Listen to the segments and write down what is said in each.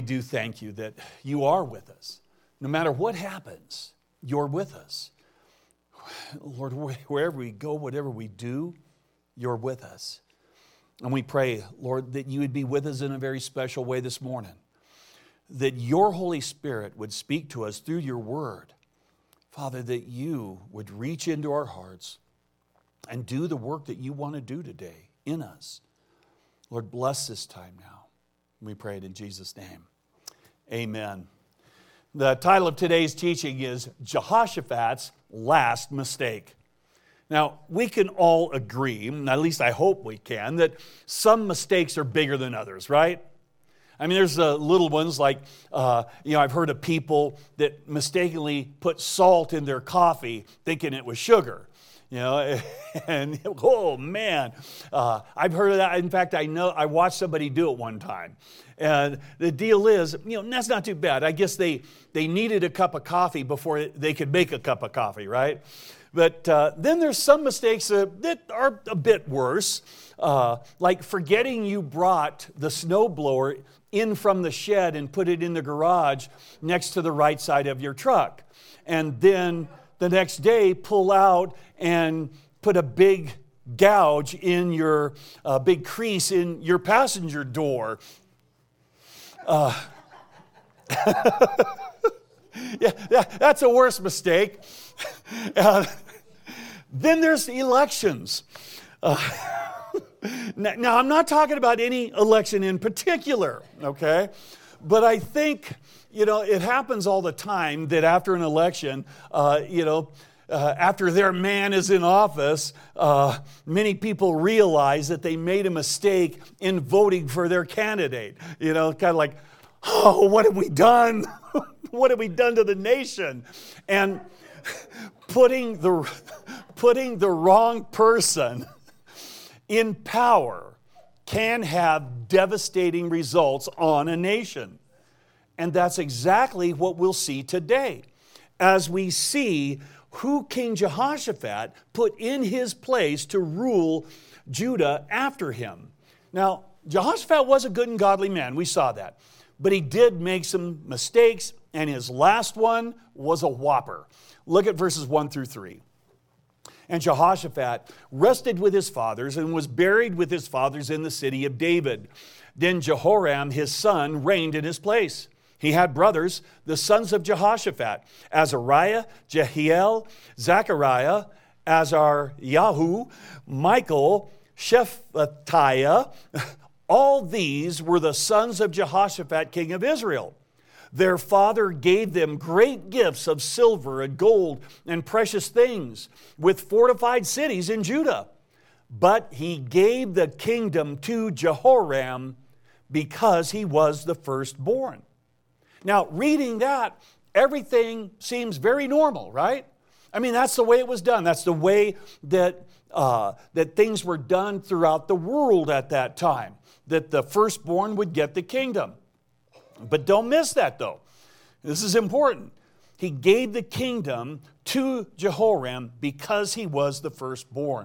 do thank you that you are with us. No matter what happens, you're with us. Lord, wherever we go, whatever we do, you're with us. And we pray, Lord, that you would be with us in a very special way this morning. That your Holy Spirit would speak to us through your word. Father, that you would reach into our hearts and do the work that you want to do today in us. Lord, bless this time now. We pray it in Jesus' name. Amen. The title of today's teaching is Jehoshaphat's Last Mistake. Now, we can all agree, at least I hope we can, that some mistakes are bigger than others, right? I mean, there's little ones like, I've heard of people that mistakenly put salt in their coffee thinking it was sugar. And oh man, I've heard of that. In fact, I watched somebody do it one time. And the deal is, that's not too bad. I guess they needed a cup of coffee before they could make a cup of coffee, right? But then there's some mistakes that are a bit worse, like forgetting you brought the snowblower in from the shed and put it in the garage next to the right side of your truck. And then the next day pull out and put a big gouge in your, big crease in your passenger door. That's a worse mistake. Then there's the elections. Now, I'm not talking about any election in particular, okay? But I think, it happens all the time that after an election, after their man is in office, many people realize that they made a mistake in voting for their candidate. Kind of like, oh, what have we done? What have we done to the nation? And putting the wrong person in power can have devastating results on a nation. And that's exactly what we'll see today as we see who King Jehoshaphat put in his place to rule Judah after him. Now, Jehoshaphat was a good and godly man. We saw that. But he did make some mistakes, and his last one was a whopper. Look at verses 1 through 3. And Jehoshaphat rested with his fathers and was buried with his fathers in the city of David. Then Jehoram, his son, reigned in his place. He had brothers, the sons of Jehoshaphat, Azariah, Jehiel, Zechariah, Azaryahu, Michael, Shephatiah. All these were the sons of Jehoshaphat, king of Israel. Their father gave them great gifts of silver and gold and precious things, with fortified cities in Judah. But he gave the kingdom to Jehoram because he was the firstborn. Now, reading that, everything seems very normal, right? I mean, that's the way it was done. That's the way that things were done throughout the world at that time, that the firstborn would get the kingdom. But don't miss that, though. This is important. He gave the kingdom to Jehoram because he was the firstborn.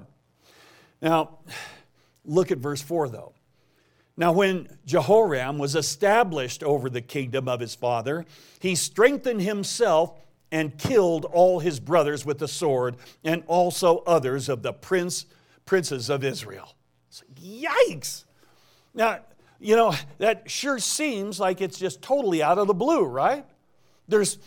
Now, look at verse 4, though. Now, when Jehoram was established over the kingdom of his father, he strengthened himself and killed all his brothers with the sword, and also others of the princes of Israel. So, yikes! Now, that sure seems like it's just totally out of the blue, right? There's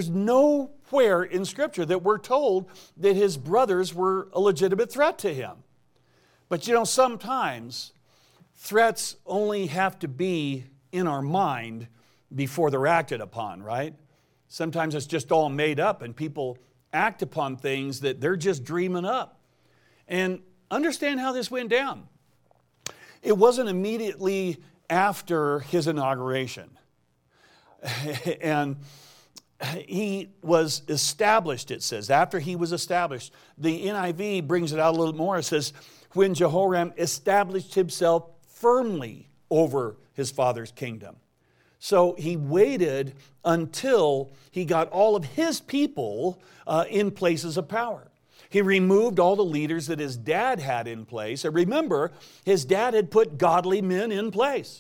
nowhere in Scripture that we're told that his brothers were a legitimate threat to him. But sometimes threats only have to be in our mind before they're acted upon, right? Sometimes it's just all made up and people act upon things that they're just dreaming up. And understand how this went down. It wasn't immediately after his inauguration. And he was established, it says. After he was established. The NIV brings it out a little more. It says, when Jehoram established himself firmly over his father's kingdom. So he waited until he got all of his people in places of power. He removed all the leaders that his dad had in place. And remember, his dad had put godly men in place.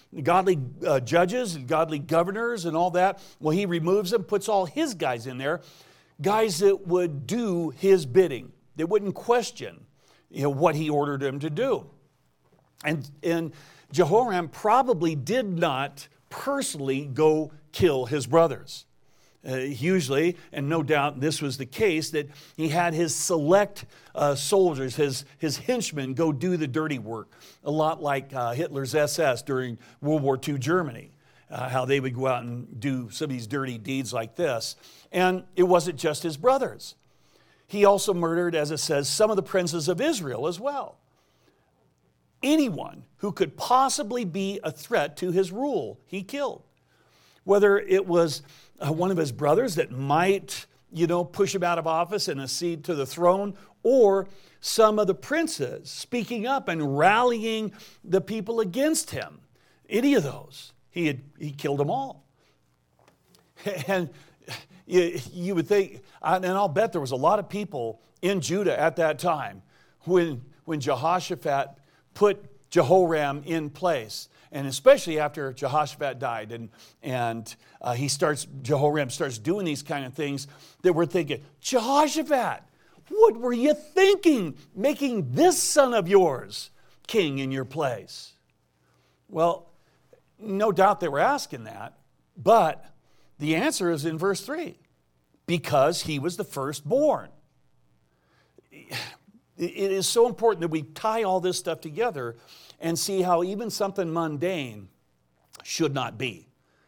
godly judges and godly governors and all that. Well, he removes them, puts all his guys in there, guys that would do his bidding. They wouldn't question, what he ordered them to do. And Jehoram probably did not personally go kill his brothers. Usually, and no doubt this was the case, that he had his select soldiers, his henchmen, go do the dirty work. A lot like Hitler's SS during World War II Germany, how they would go out and do some of these dirty deeds like this. And it wasn't just his brothers. He also murdered, as it says, some of the princes of Israel as well. Anyone who could possibly be a threat to his rule, he killed. Whether it was one of his brothers that might, push him out of office and accede to the throne, or some of the princes speaking up and rallying the people against him. Any of those, he killed them all. And you would think, and I'll bet there was a lot of people in Judah at that time when Jehoshaphat put Jehoram in place. And especially after Jehoshaphat died and Jehoram starts doing these kind of things, that we're thinking, Jehoshaphat, what were you thinking, making this son of yours king in your place? Well, no doubt they were asking that, but the answer is in verse 3, because he was the firstborn. It is so important that we tie all this stuff together and see how even something mundane should not be.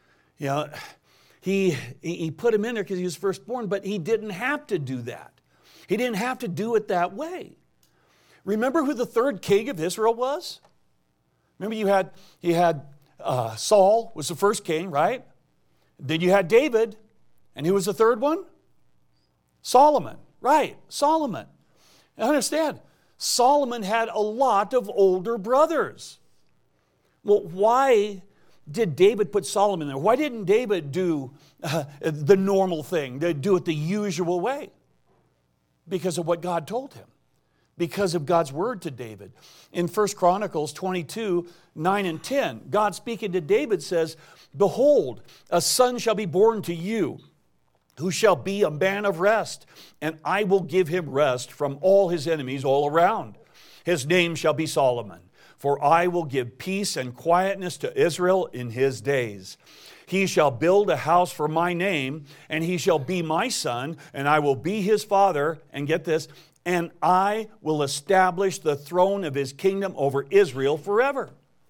He put him in there because he was firstborn, but he didn't have to do that. He didn't have to do it that way. Remember who the third king of Israel was? Remember you had Saul was the first king, right? Then you had David, and who was the third one? Solomon, right? Solomon. Now understand, Solomon had a lot of older brothers. Well, why did David put Solomon there? Why didn't David do the normal thing, do it the usual way? Because of what God told him. Because of God's word to David. In 1 Chronicles 22, 9 and 10, God speaking to David says, "Behold, a son shall be born to you, who shall be a man of rest, and I will give him rest from all his enemies all around. His name shall be Solomon, for I will give peace and quietness to Israel in his days. He shall build a house for my name, and he shall be my son, and I will be his father," and get this, "and I will establish the throne of his kingdom over Israel forever."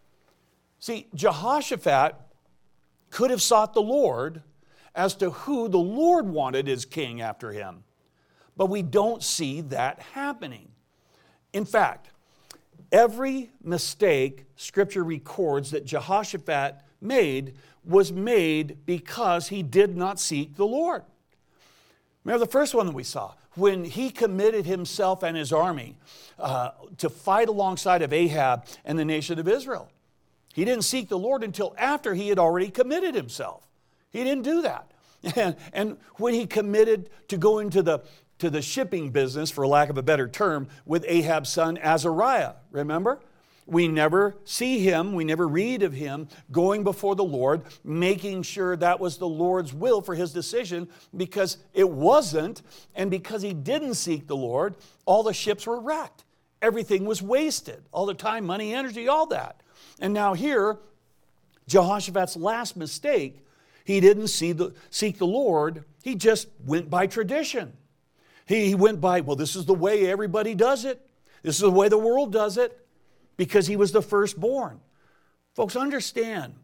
See, Jehoshaphat could have sought the Lord as to who the Lord wanted as king after him. But we don't see that happening. In fact, every mistake Scripture records that Jehoshaphat made was made because he did not seek the Lord. Remember the first one that we saw? When he committed himself and his army to fight alongside of Ahab and the nation of Israel. He didn't seek the Lord until after he had already committed himself. He didn't do that. And when he committed to go into the shipping business, for lack of a better term, with Ahab's son Azariah, remember? We never see him, we never read of him going before the Lord, making sure that was the Lord's will for his decision, because it wasn't, and because he didn't seek the Lord, all the ships were wrecked. Everything was wasted. All the time, money, energy, all that. And now here, Jehoshaphat's last mistake, he didn't seek the Lord, he just went by tradition. He went by, well, this is the way everybody does it. This is the way the world does it. Because he was the firstborn. Folks, understand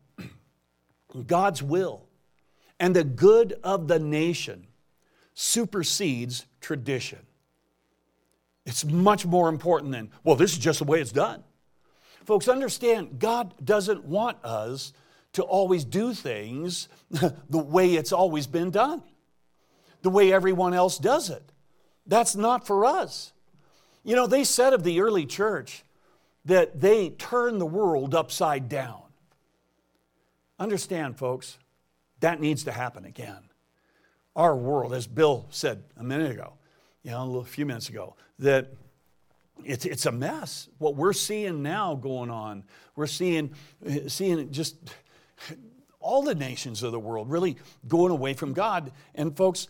God's will and the good of the nation supersedes tradition. It's much more important than, well, this is just the way it's done. Folks, understand God doesn't want us to always do things the way it's always been done, the way everyone else does it. That's not for us. You know, they said of the early church that they turned the world upside down. Understand, folks, that needs to happen again. Our world, as Bill said a minute ago, a few minutes ago, that it's a mess. What we're seeing now going on, we're seeing just all the nations of the world really going away from God. And folks,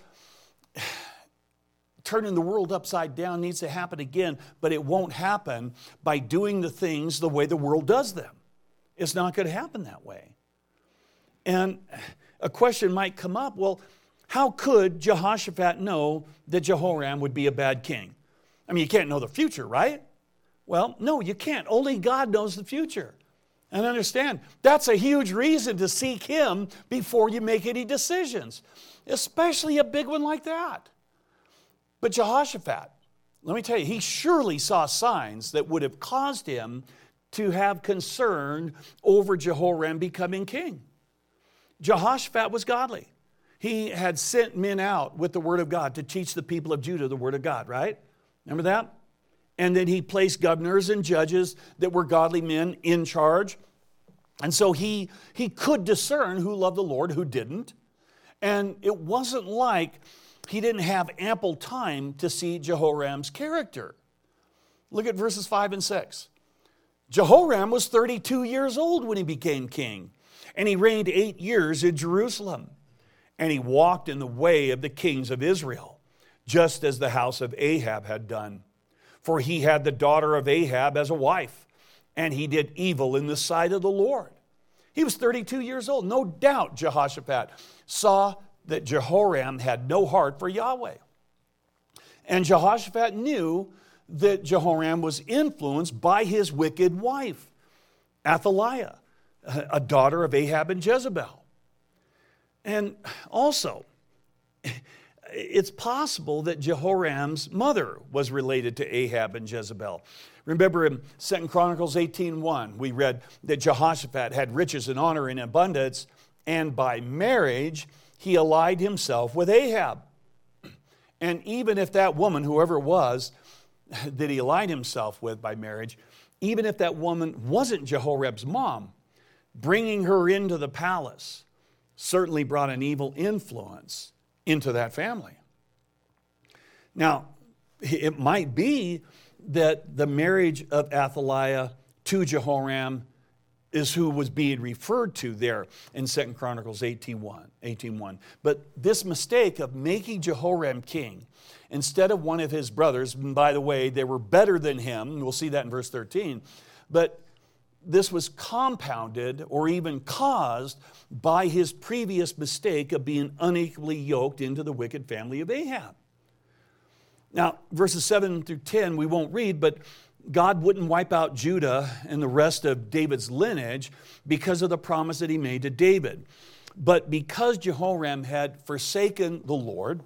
turning the world upside down needs to happen again, but it won't happen by doing the things the way the world does them. It's not going to happen that way. And a question might come up, well, how could Jehoshaphat know that Jehoram would be a bad king? I mean, you can't know the future, right? Well, no, you can't. Only God knows the future. And understand, that's a huge reason to seek Him before you make any decisions, especially a big one like that. But Jehoshaphat, let me tell you, he surely saw signs that would have caused him to have concern over Jehoram becoming king. Jehoshaphat was godly. He had sent men out with the word of God to teach the people of Judah the word of God, right? Remember that? And then he placed governors and judges that were godly men in charge. And so he could discern who loved the Lord, who didn't. And it wasn't like he didn't have ample time to see Jehoram's character. Look at verses 5 and 6. Jehoram was 32 years old when he became king, and he reigned 8 years in Jerusalem. And he walked in the way of the kings of Israel, just as the house of Ahab had done. For he had the daughter of Ahab as a wife, and he did evil in the sight of the Lord. He was 32 years old. No doubt Jehoshaphat saw that Jehoram had no heart for Yahweh. And Jehoshaphat knew that Jehoram was influenced by his wicked wife, Athaliah, a daughter of Ahab and Jezebel. And also, it's possible that Jehoram's mother was related to Ahab and Jezebel. Remember in 2 Chronicles 18:1, we read that Jehoshaphat had riches and honor in abundance, and by marriage he allied himself with Ahab. And even if that woman, whoever it was that he allied himself with by marriage, even if that woman wasn't Jehoram's mom, bringing her into the palace certainly brought an evil influence into that family. Now, it might be that the marriage of Athaliah to Jehoram is who was being referred to there in 2 Chronicles 18:1. But this mistake of making Jehoram king instead of one of his brothers, and by the way, they were better than him, and we'll see that in verse 13, but this was compounded or even caused by his previous mistake of being unequally yoked into the wicked family of Ahab. Now, verses 7 through 10 we won't read, but God wouldn't wipe out Judah and the rest of David's lineage because of the promise that he made to David. But because Jehoram had forsaken the Lord,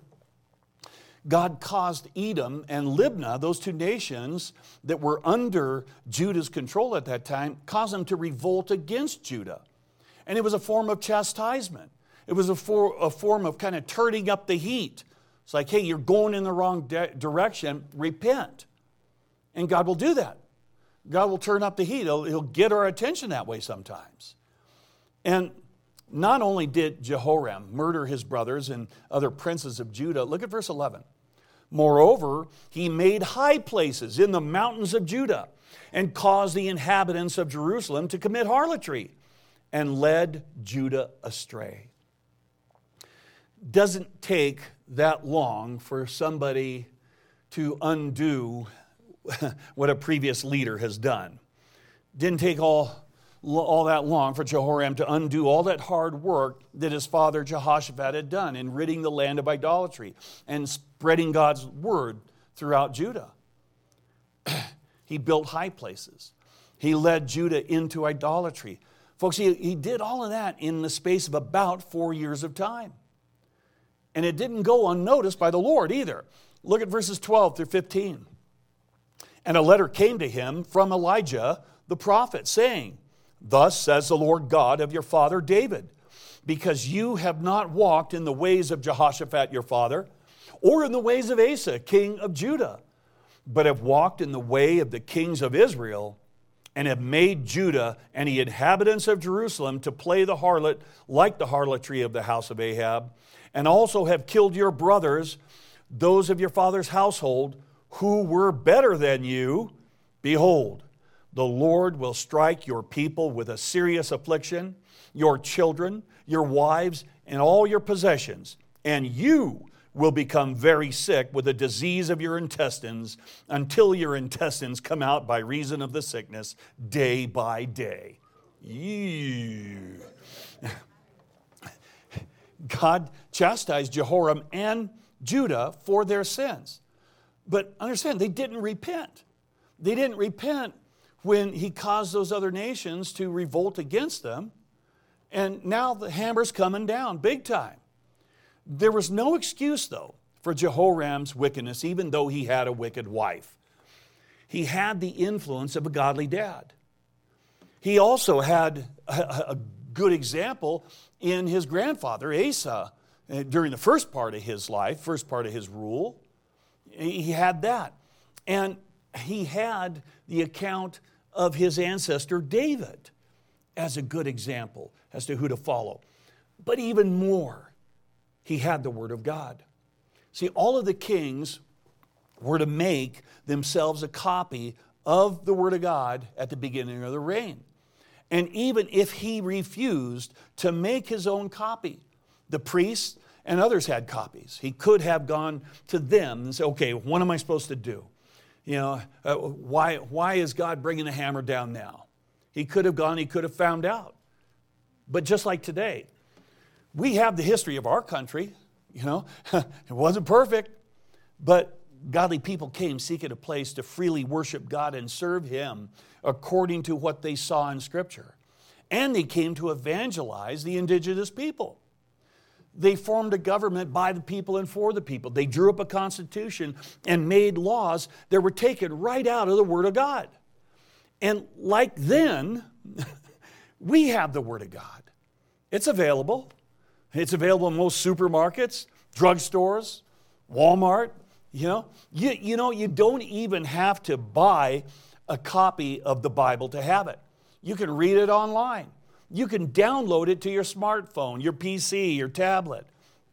God caused Edom and Libnah, those two nations that were under Judah's control at that time, caused them to revolt against Judah. And it was a form of chastisement. It was a form of kind of turning up the heat. It's like, hey, you're going in the wrong direction, repent. And God will do that. God will turn up the heat. He'll get our attention that way sometimes. And not only did Jehoram murder his brothers and other princes of Judah, look at verse 11. Moreover, he made high places in the mountains of Judah and caused the inhabitants of Jerusalem to commit harlotry and led Judah astray. Doesn't take that long for somebody to undo what a previous leader has done. Didn't take all that long for Jehoram to undo all that hard work that his father Jehoshaphat had done in ridding the land of idolatry and spreading God's word throughout Judah. He built high places. He led Judah into idolatry. Folks, he did all of that in the space of about 4 years of time. And it didn't go unnoticed by the Lord either. Look at verses 12 through 15. And a letter came to him from Elijah the prophet, saying, Thus says the Lord God of your father David, because you have not walked in the ways of Jehoshaphat your father, or in the ways of Asa, king of Judah, but have walked in the way of the kings of Israel, and have made Judah and the inhabitants of Jerusalem to play the harlot like the harlotry of the house of Ahab, and also have killed your brothers, those of your father's household, who were better than you, behold, the Lord will strike your people with a serious affliction, your children, your wives, and all your possessions, and you will become very sick with the disease of your intestines until your intestines come out by reason of the sickness day by day. Ew. God chastised Jehoram and Judah for their sins. But understand, they didn't repent. They didn't repent when he caused those other nations to revolt against them. And now the hammer's coming down big time. There was no excuse, though, for Jehoram's wickedness, even though he had a wicked wife. He had the influence of a godly dad. He also had a good example in his grandfather, Asa, during the first part of his life, first part of his rule. He had that. And he had the account of his ancestor David as a good example as to who to follow. But even more, he had the Word of God. See, all of the kings were to make themselves a copy of the Word of God at the beginning of the reign. And even if he refused to make his own copy, the priests and others had copies. He could have gone to them and said, okay, what am I supposed to do? You know, why is God bringing the hammer down now? He could have gone, he could have found out. But just like today, we have the history of our country. You know, it wasn't perfect, but godly people came seeking a place to freely worship God and serve Him according to what they saw in Scripture. And they came to evangelize the indigenous people. They formed a government by the people and for the people. They drew up a constitution and made laws that were taken right out of the Word of God. And like then, we have the Word of God. It's available. It's available in most supermarkets, drugstores, Walmart. You don't even have to buy a copy of the Bible to have it. You can read it online. You can download it to your smartphone, your PC, your tablet.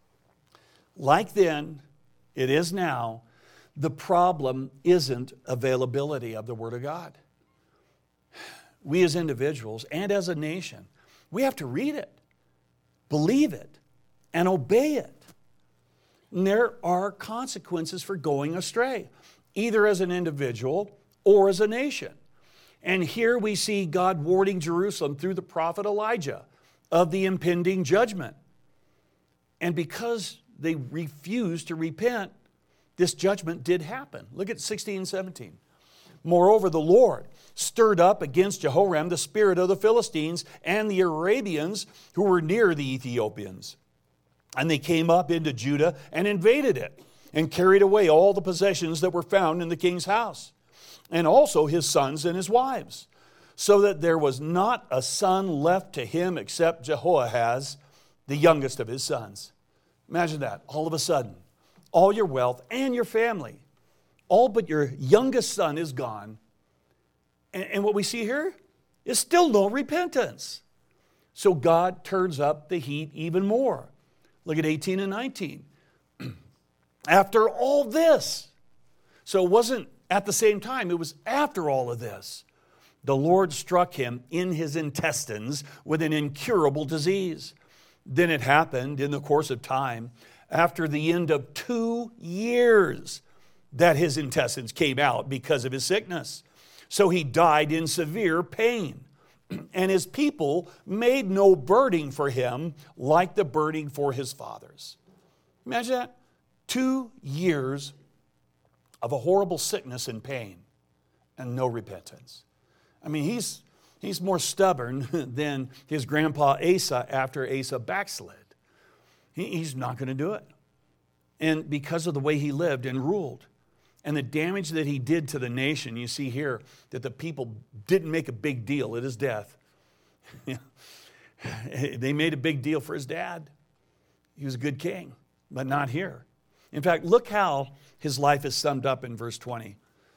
Like then, it is now, the problem isn't availability of the Word of God. We as individuals and as a nation, we have to read it, believe it, and obey it. And there are consequences for going astray, either as an individual or as a nation. And here we see God warning Jerusalem through the prophet Elijah of the impending judgment. And because they refused to repent, this judgment did happen. Look at 16 and 17. Moreover, the Lord stirred up against Jehoram the spirit of the Philistines and the Arabians who were near the Ethiopians. And they came up into Judah and invaded it and carried away all the possessions that were found in the king's house, and also his sons and his wives, so that there was not a son left to him except Jehoahaz, the youngest of his sons. Imagine that, all of a sudden, all your wealth and your family, all but your youngest son is gone. And what we see here is still no repentance. So God turns up the heat even more. Look at 18 and 19. After all this, so it wasn't at the same time, it was after all of this, the Lord struck him in his intestines with an incurable disease. Then it happened in the course of time, after the end of 2 years, that his intestines came out because of his sickness. So he died in severe pain. And his people made no burning for him like the burning for his fathers. Imagine that. 2 years of a horrible sickness and pain and no repentance. I mean, he's more stubborn than his grandpa Asa after Asa backslid. He's not going to do it. And because of the way he lived and ruled and the damage that he did to the nation, you see here that the people didn't make a big deal at his death. They made a big deal for his dad. He was a good king, but not here. In fact, look how his life is summed up in verse 20.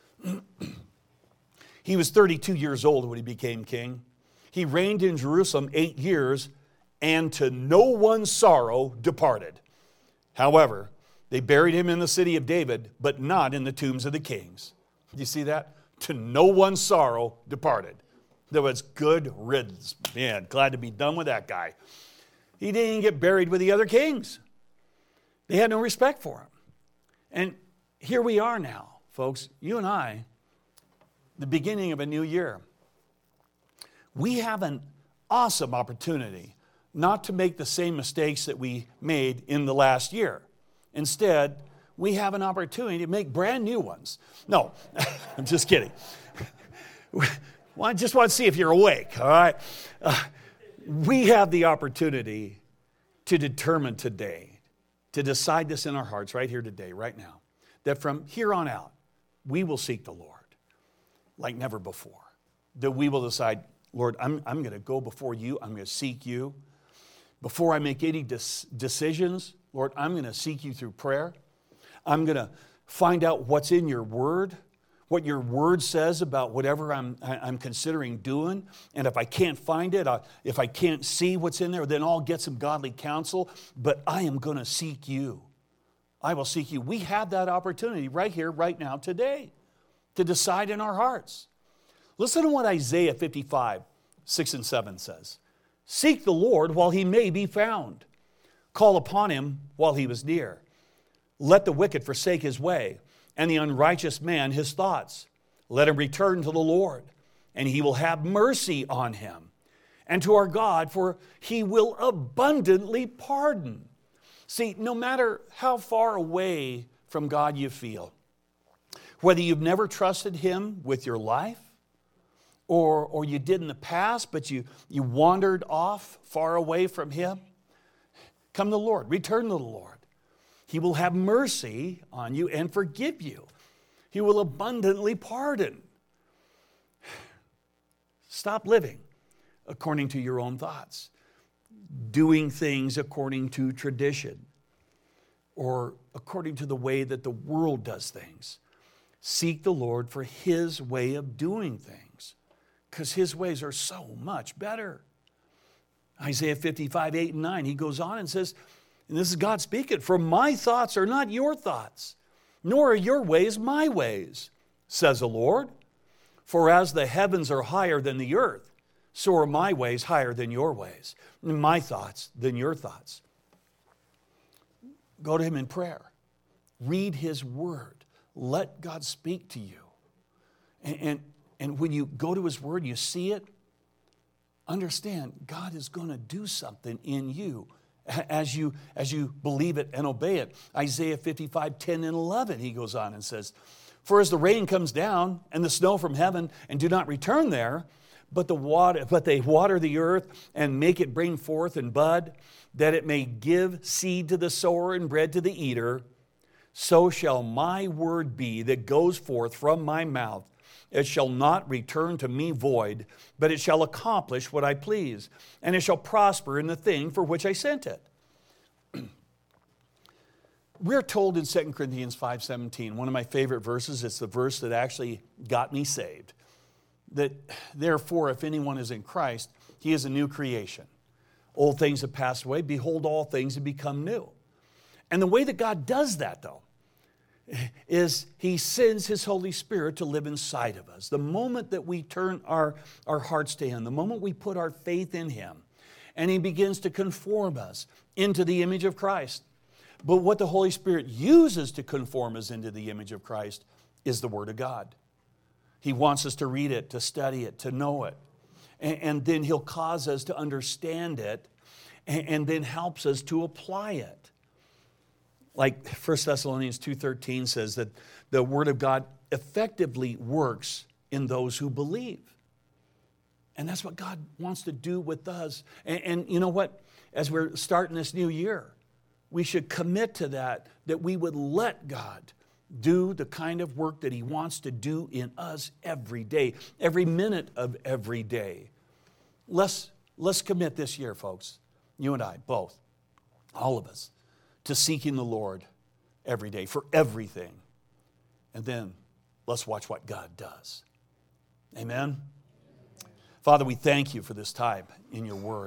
He was 32 years old when he became king. He reigned in Jerusalem 8 years, and to no one's sorrow departed. However, They buried him in the city of David, but not in the tombs of the kings. Do you see that? To no one's sorrow departed. There was good riddance. Man, glad to be done with that guy. He didn't even get buried with the other kings. They had no respect for him. And here we are now, folks, you and I, the beginning of a new year. We have an awesome opportunity not to make the same mistakes that we made in the last year. Instead, we have an opportunity to make brand new ones. No, I'm just kidding. Well, I just want to see if you're awake, all right? We have the opportunity to determine today, to decide this in our hearts right here today, right now, that from here on out, we will seek the Lord like never before. That we will decide, Lord, I'm going to go before you. I'm going to seek you. Before I make any decisions, Lord, I'm going to seek you through prayer. I'm going to find out what's in your word, what your word says about whatever I'm considering doing. And if I can't find it, if I can't see what's in there, then I'll get some godly counsel. But I am going to seek you. I will seek you. We have that opportunity right here, right now, today, to decide in our hearts. Listen to what Isaiah 55, 6 and 7 says. Seek the Lord while he may be found. Call upon him while he was near. Let the wicked forsake his way, and the unrighteous man his thoughts. Let him return to the Lord, and he will have mercy on him. And to our God, for he will abundantly pardon. See, no matter how far away from God you feel, whether you've never trusted him with your life, or you did in the past, but you wandered off far away from him, come to the Lord, return to the Lord. He will have mercy on you and forgive you. He will abundantly pardon. Stop living according to your own thoughts, doing things according to tradition or according to the way that the world does things. Seek the Lord for his way of doing things, because his ways are so much better. Isaiah 55, 8 and 9, he goes on and says, and this is God speaking, for my thoughts are not your thoughts, nor are your ways my ways, says the Lord. For as the heavens are higher than the earth, so are my ways higher than your ways, and my thoughts than your thoughts. Go to him in prayer. Read his word. Let God speak to you. And when you go to his word, you see it, understand God is going to do something in you as you believe it and obey it. Isaiah 55, 10 and 11, he goes on and says, for as the rain comes down and the snow from heaven and do not return there, but they water the earth and make it bring forth and bud, that it may give seed to the sower and bread to the eater, so shall my word be that goes forth from my mouth. It shall not return to me void, but it shall accomplish what I please, and it shall prosper in the thing for which I sent it. We're told in 2 Corinthians 5:17, one of my favorite verses, it's the verse that actually got me saved, that therefore if anyone is in Christ, he is a new creation. Old things have passed away, behold, all things have become new. And the way that God does that, though, is he sends his Holy Spirit to live inside of us. The moment that we turn our hearts to him, the moment we put our faith in him, and he begins to conform us into the image of Christ. But what the Holy Spirit uses to conform us into the image of Christ is the Word of God. He wants us to read it, to study it, to know it. And then he'll cause us to understand it, and then helps us to apply it. Like 1 Thessalonians 2:13 says that the Word of God effectively works in those who believe. And that's what God wants to do with us. And you know what? As we're starting this new year, we should commit to that we would let God do the kind of work that he wants to do in us every day, every minute of every day. Let's commit this year, folks, you and I, both, all of us, to seeking the Lord every day for everything. And then let's watch what God does. Amen? Father, we thank you for this time in your word.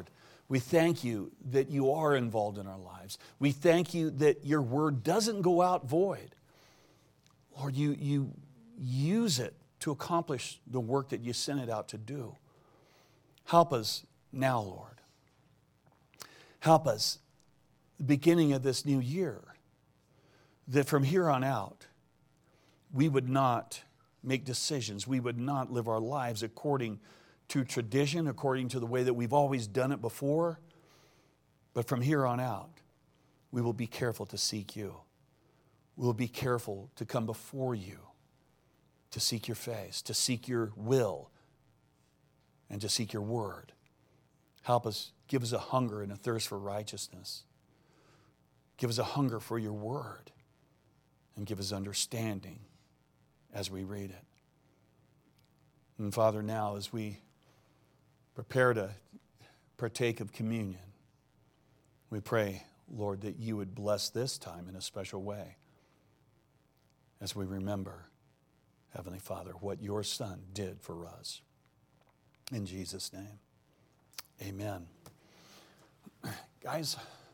We thank you that you are involved in our lives. We thank you that your word doesn't go out void. Lord, you use it to accomplish the work that you sent it out to do. Help us now, Lord. Help us, the beginning of this new year, that from here on out, we would not make decisions. We would not live our lives according to tradition, according to the way that we've always done it before. But from here on out, we will be careful to seek you. We'll be careful to come before you, to seek your face, to seek your will, and to seek your word. Help us, give us a hunger and a thirst for righteousness. Give us a hunger for your word, and give us understanding as we read it. And Father, now as we prepare to partake of communion, we pray, Lord, that you would bless this time in a special way as we remember, Heavenly Father, what your Son did for us. In Jesus' name, amen. Guys,